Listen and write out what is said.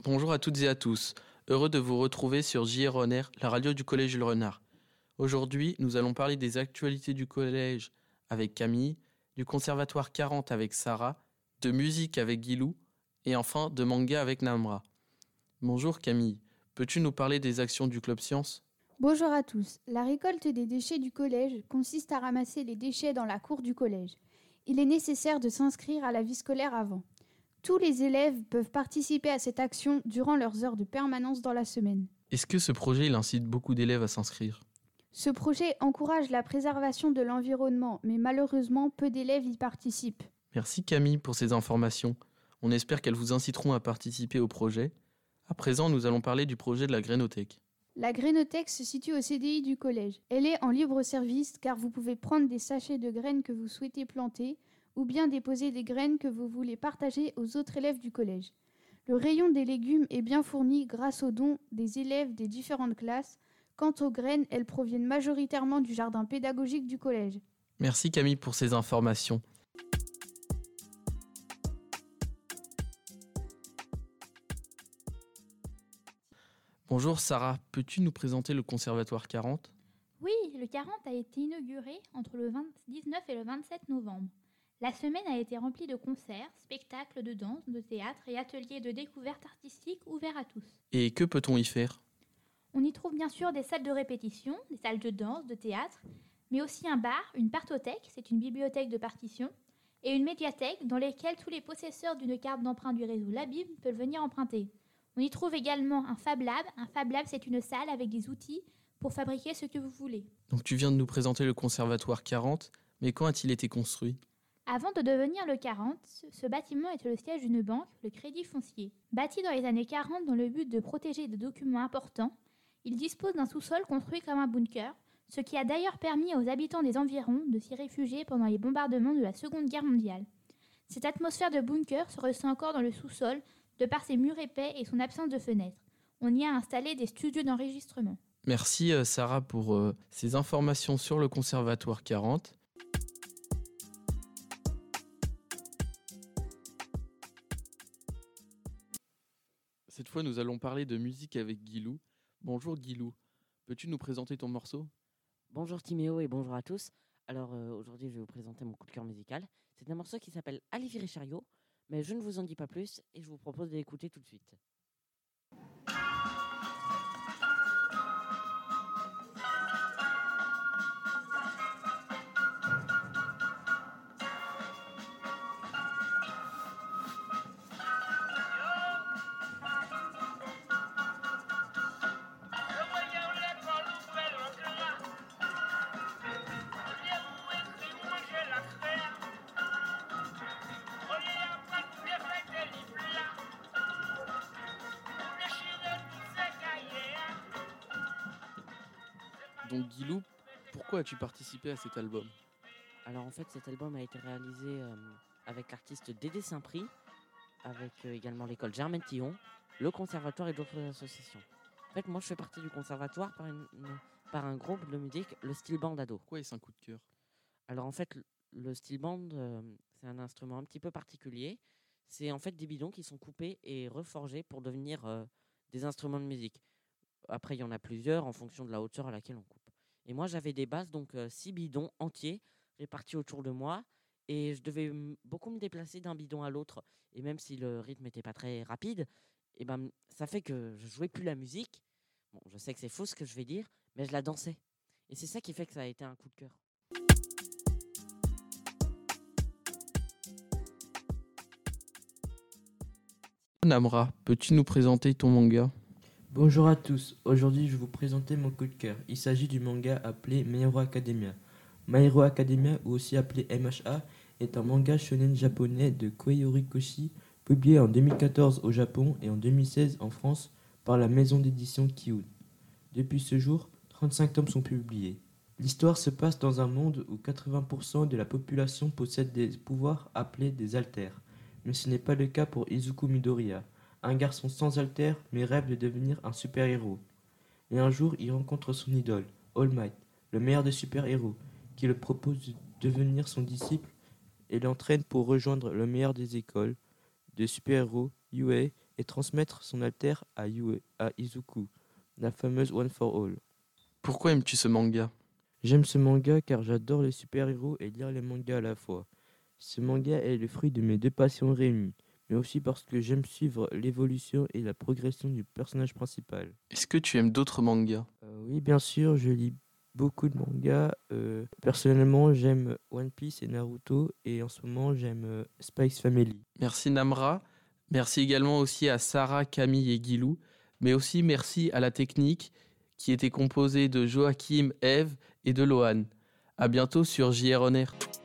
Bonjour à toutes et à tous. Heureux de vous retrouver sur JR On Air, la radio du Collège Jules Renard. Aujourd'hui, nous allons parler des actualités du collège avec Camille, du Conservatoire 40 avec Sarah, de musique avec Guilou et enfin de manga avec Namra. Bonjour Camille, peux-tu nous parler des actions du Club Science ? Bonjour à tous. La récolte des déchets du collège consiste à ramasser les déchets dans la cour du collège. Il est nécessaire de s'inscrire à la vie scolaire avant. Tous les élèves peuvent participer à cette action durant leurs heures de permanence dans la semaine. Est-ce que ce projet incite beaucoup d'élèves à s'inscrire ? Ce projet encourage la préservation de l'environnement, mais malheureusement, peu d'élèves y participent. Merci Camille pour ces informations. On espère qu'elles vous inciteront à participer au projet. À présent, nous allons parler du projet de la Grainothèque. La Grainothèque se situe au CDI du collège. Elle est en libre service car vous pouvez prendre des sachets de graines que vous souhaitez planter ou bien déposer des graines que vous voulez partager aux autres élèves du collège. Le rayon des légumes est bien fourni grâce aux dons des élèves des différentes classes. Quant aux graines, elles proviennent majoritairement du jardin pédagogique du collège. Merci Camille pour ces informations. Bonjour Sarah, peux-tu nous présenter le Conservatoire 40 ? Oui, le 40 a été inauguré entre le 19 et le 27 novembre. La semaine a été remplie de concerts, spectacles de danse, de théâtre et ateliers de découverte artistique ouverts à tous. Et que peut-on y faire ? On y trouve bien sûr des salles de répétition, des salles de danse, de théâtre, mais aussi un bar, une parthothèque, c'est une bibliothèque de partition, et une médiathèque dans lesquelles tous les possesseurs d'une carte d'emprunt du réseau Labib peuvent venir emprunter. On y trouve également un Fab Lab. Un Fab Lab, c'est une salle avec des outils pour fabriquer ce que vous voulez. Donc tu viens de nous présenter le Conservatoire 40, mais quand a-t-il été construit ? Avant de devenir le 40, ce bâtiment était le siège d'une banque, le Crédit Foncier. Bâti dans les années 40 dans le but de protéger des documents importants, il dispose d'un sous-sol construit comme un bunker, ce qui a d'ailleurs permis aux habitants des environs de s'y réfugier pendant les bombardements de la Seconde Guerre mondiale. Cette atmosphère de bunker se ressent encore dans le sous-sol, de par ses murs épais et son absence de fenêtres. On y a installé des studios d'enregistrement. Merci Sarah pour ces informations sur le Conservatoire 40. Cette fois, nous allons parler de musique avec Guilou. Bonjour Guilou, peux-tu nous présenter ton morceau ? Bonjour Timéo et bonjour à tous. Alors aujourd'hui je vais vous présenter mon coup de cœur musical. C'est un morceau qui s'appelle Alivier et Chariot, mais je ne vous en dis pas plus et je vous propose de l'écouter tout de suite. Donc Guilou, pourquoi as-tu participé à cet album ? Alors en fait cet album a été réalisé avec l'artiste Dédé Saint-Prix, avec également l'école Germaine Tillon, le conservatoire et d'autres associations. En fait moi je fais partie du conservatoire par un groupe de musique, le steel band ado. Pourquoi est-ce un coup de cœur ? Alors en fait le steel band c'est un instrument un petit peu particulier. C'est en fait des bidons qui sont coupés et reforgés pour devenir des instruments de musique. Après, il y en a plusieurs en fonction de la hauteur à laquelle on coupe. Et moi, j'avais des basses, donc 6 bidons entiers répartis autour de moi. Et je devais beaucoup me déplacer d'un bidon à l'autre. Et même si le rythme n'était pas très rapide, et ben, ça fait que je jouais plus la musique. Bon, je sais que c'est faux ce que je vais dire, mais je la dansais. Et c'est ça qui fait que ça a été un coup de cœur. Namra, peux-tu nous présenter ton manga ? Bonjour à tous, aujourd'hui je vais vous présenter mon coup de cœur. Il s'agit du manga appelé My Hero Academia. My Hero Academia, ou aussi appelé MHA, est un manga shonen japonais de Kohei Horikoshi, publié en 2014 au Japon et en 2016 en France par la maison d'édition Kiun. Depuis ce jour, 35 tomes sont publiés. L'histoire se passe dans un monde où 80% de la population possède des pouvoirs appelés des alters. Mais ce n'est pas le cas pour Izuku Midoriya, un garçon sans alters mais rêve de devenir un super-héros. Et un jour, il rencontre son idole, All Might, le meilleur des super-héros, qui le propose de devenir son disciple et l'entraîne pour rejoindre le meilleur des écoles de super-héros, UA, et transmettre son alter à Izuku, la fameuse One for All. Pourquoi aimes-tu ce manga? J'aime ce manga car j'adore les super-héros et lire les mangas à la fois. Ce manga est le fruit de mes deux passions réunies, mais aussi parce que j'aime suivre l'évolution et la progression du personnage principal. Est-ce que tu aimes d'autres mangas? Oui, bien sûr, je lis beaucoup de mangas. Personnellement, j'aime One Piece et Naruto, et en ce moment, j'aime Spikes Family. Merci Namra. Merci également aussi à Sarah, Camille et Guilou, mais aussi merci à la technique qui était composée de Joachim, Eve et de Lohan. À bientôt sur JR On Air.